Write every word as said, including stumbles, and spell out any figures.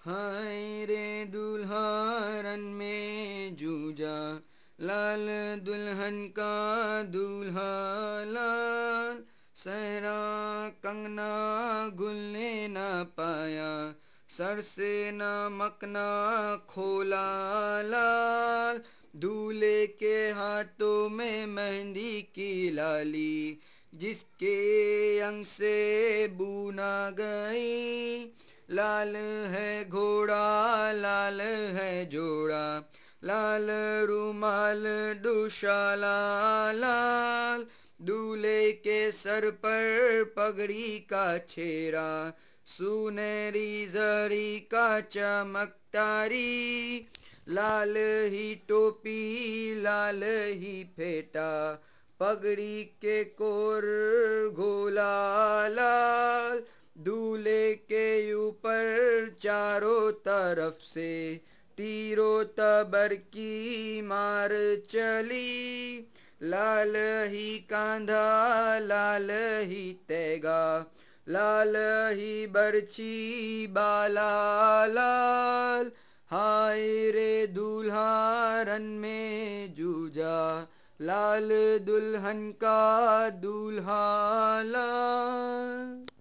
हाय रे दूल्हा रन में जूझा, लाल दुल्हन का दूल्हा लाल। सहरा कंगना गुलने ना पाया, सर से नमक ना खोला लाल। दूल्हे के हाथों में मेहंदी की लाली, जिसके अंग से बूना गई। लाल है घोड़ा लाल है जोड़ा, लाल रुमाल दुशाला लाल। दूल्हे के सर पर पगड़ी का छेरा, सुनहरी जरी का चमकतारी। लाल ही टोपी लाल ही फेटा, पगड़ी के कोर घोला लाल। दूल्हे के ऊपर चारों तरफ से तीरों तबर की मार चली। लाल ही कांधा लाल ही तेगा, लाल ही बरछी बाला लाल। हाय रे दूल्हा रन में जूझा, लाल दुल्हन का दूल्हा लाल।